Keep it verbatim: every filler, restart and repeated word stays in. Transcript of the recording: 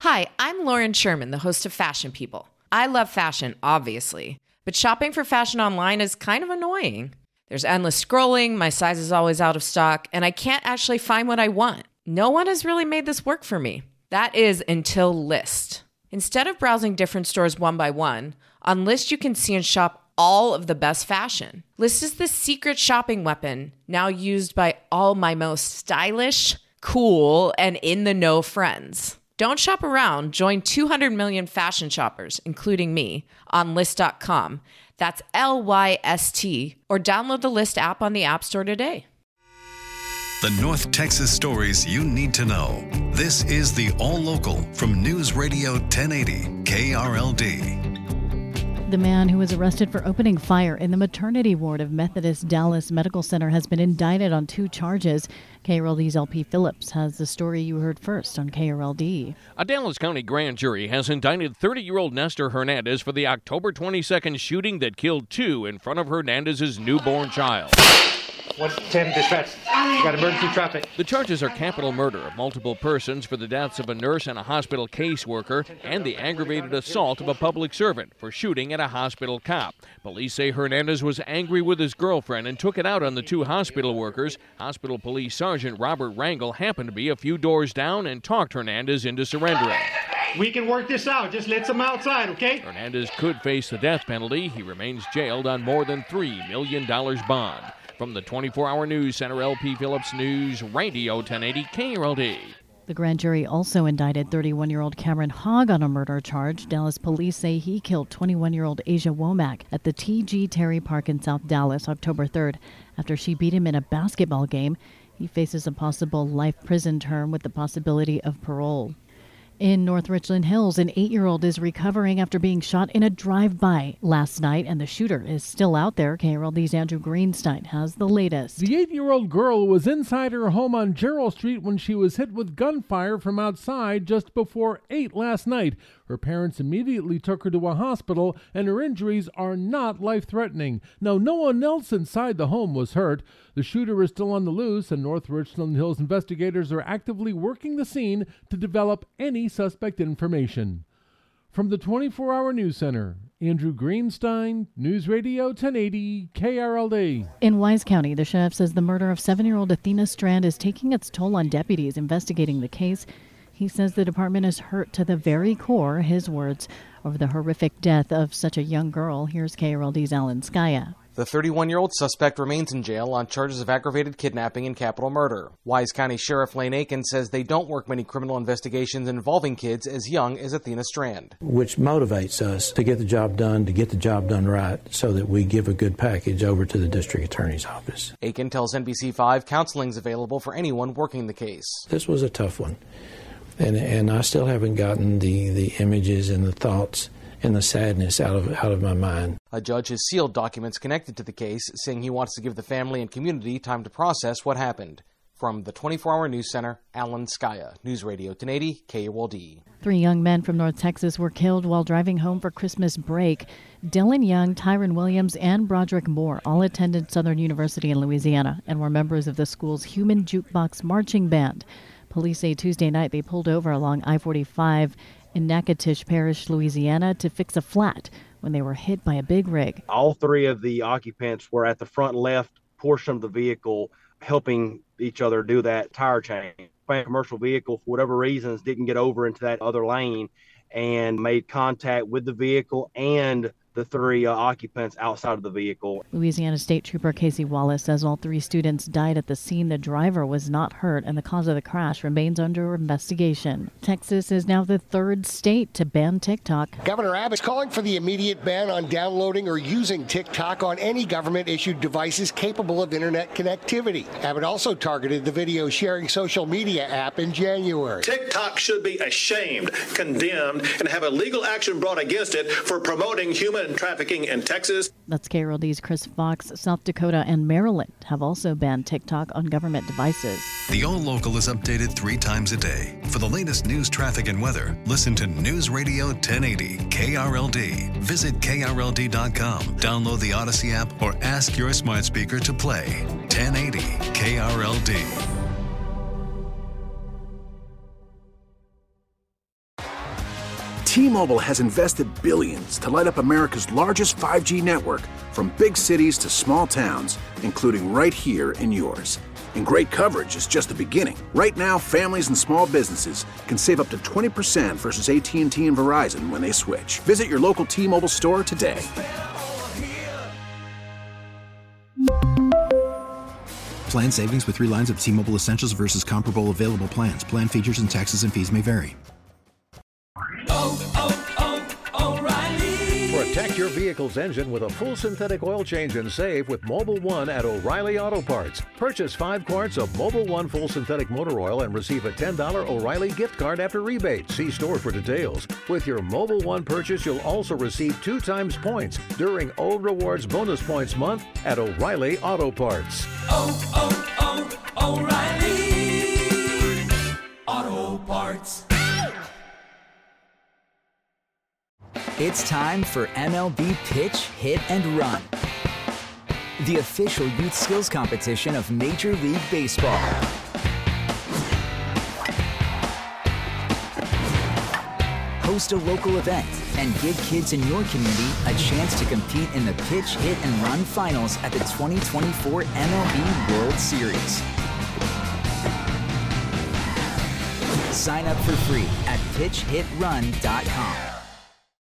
Hi, I'm Lauren Sherman, the host of Fashion People. I love fashion, obviously, but shopping for fashion online is kind of annoying. There's endless scrolling, my size is always out of stock, and I can't actually find what I want. No one has really made this work for me. That is until Lyst. Instead of browsing different stores one by one, on Lyst you can see and shop all of the best fashion. Lyst is the secret shopping weapon, now used by all my most stylish, cool, and in-the-know friends. Don't shop around. Join two hundred million fashion shoppers, including me, on Lyst dot com. That's L Y S T, or download the Lyst app on the App Store today. The North Texas stories you need to know. This is the All Local from News Radio ten eighty K R L D. The man who was arrested for opening fire in the maternity ward of Methodist Dallas Medical Center has been indicted on two charges. K R L D's L P Phillips has the story you heard first on K R L D. A Dallas County grand jury has indicted thirty-year-old Nestor Hernandez for the October twenty-second shooting that killed two in front of Hernandez's newborn child. What ten dispatch? You got emergency traffic. The charges are capital murder of multiple persons for the deaths of a nurse and a hospital caseworker and the aggravated assault of a public servant for shooting at a hospital cop. Police say Hernandez was angry with his girlfriend and took it out on the two hospital workers. Hospital Police Sergeant Robert Rangel happened to be a few doors down and talked Hernandez into surrendering. We can work this out. Just let some outside, okay? Hernandez could face the death penalty. He remains jailed on more than three million dollars bond. From the twenty-four hour News Center, L P Phillips News Radio ten eighty K R L D. The grand jury also indicted thirty-one-year-old Cameron Hogg on a murder charge. Dallas police say he killed twenty-one-year-old Asia Womack at the T G Terry Park in South Dallas October third after she beat him in a basketball game. He faces a possible life prison term with the possibility of parole. In North Richland Hills, an eight-year-old is recovering after being shot in a drive-by last night, and the shooter is still out there. K R L D's Andrew Greenstein has the latest. The eight-year-old girl was inside her home on Gerald Street when she was hit with gunfire from outside just before eight last night. Her parents immediately took her to a hospital, and her injuries are not life-threatening. Now, no one else inside the home was hurt. The shooter is still on the loose, and North Richland Hills investigators are actively working the scene to develop any suspect information. From the twenty-four hour News Center, Andrew Greenstein, News Radio ten eighty K R L D. In Wise County, the sheriff says the murder of seven-year-old Athena Strand is taking its toll on deputies investigating the case. He says the department is hurt to the very core, his words, over the horrific death of such a young girl. Here's K R L D's Alan Skaya. The thirty-one-year-old suspect remains in jail on charges of aggravated kidnapping and capital murder. Wise County Sheriff Lane Aiken says they don't work many criminal investigations involving kids as young as Athena Strand. Which motivates us to get the job done, to get the job done right, so that we give a good package over to the district attorney's office. Aiken tells N B C five counseling is available for anyone working the case. This was a tough one, and and I still haven't gotten the, the images and the thoughts and the sadness out of out of my mind. A judge has sealed documents connected to the case, saying he wants to give the family and community time to process what happened. From the twenty-four hour News Center, Alan Skaya, News Radio ten eighty K R L D. Three young men from North Texas were killed while driving home for Christmas break. Dylan Young, Tyron Williams, and Broderick Moore all attended Southern University in Louisiana and were members of the school's Human Jukebox Marching Band. Police say Tuesday night they pulled over along I forty-five in Natchitoches Parish, Louisiana, to fix a flat when they were hit by a big rig. All three of the occupants were at the front left portion of the vehicle helping each other do that tire change. A commercial vehicle, for whatever reasons, didn't get over into that other lane and made contact with the vehicle and the three uh, occupants outside of the vehicle. Louisiana State Trooper Casey Wallace says all three students died at the scene. The driver was not hurt, and the cause of the crash remains under investigation. Texas is now the third state to ban TikTok. Governor Abbott's calling for the immediate ban on downloading or using TikTok on any government-issued devices capable of internet connectivity. Abbott also targeted the video-sharing social media app in January. TikTok should be ashamed, condemned, and have a legal action brought against it for promoting human trafficking in Texas. That's K R L D's Chris Fox. South Dakota and Maryland have also banned TikTok on government devices. The All Local is updated three times a day. For the latest news, traffic, and weather, listen to News Radio ten eighty K R L D. Visit K R L D dot com, download the Odyssey app, or ask your smart speaker to play ten eighty K R L D. T-Mobile has invested billions to light up America's largest five G network, from big cities to small towns, including right here in yours. And great coverage is just the beginning. Right now, families and small businesses can save up to twenty percent versus A T and T and Verizon when they switch. Visit your local T-Mobile store today. Plan savings with three lines of T-Mobile Essentials versus comparable available plans. Plan features and taxes and fees may vary. Oh, oh, oh, O'Reilly. Protect your vehicle's engine with a full synthetic oil change and save with Mobil one at O'Reilly Auto Parts. Purchase five quarts of Mobil one full synthetic motor oil and receive a ten dollars O'Reilly gift card after rebate. See store for details. With your Mobil one purchase, you'll also receive two times points during O Rewards Bonus Points Month at O'Reilly Auto Parts. Oh, oh, oh, O'Reilly Auto Parts. It's time for M L B Pitch, Hit, and Run, the official youth skills competition of Major League Baseball. Host a local event and give kids in your community a chance to compete in the Pitch, Hit, and Run finals at the twenty twenty-four M L B World Series. Sign up for free at pitch hit run dot com.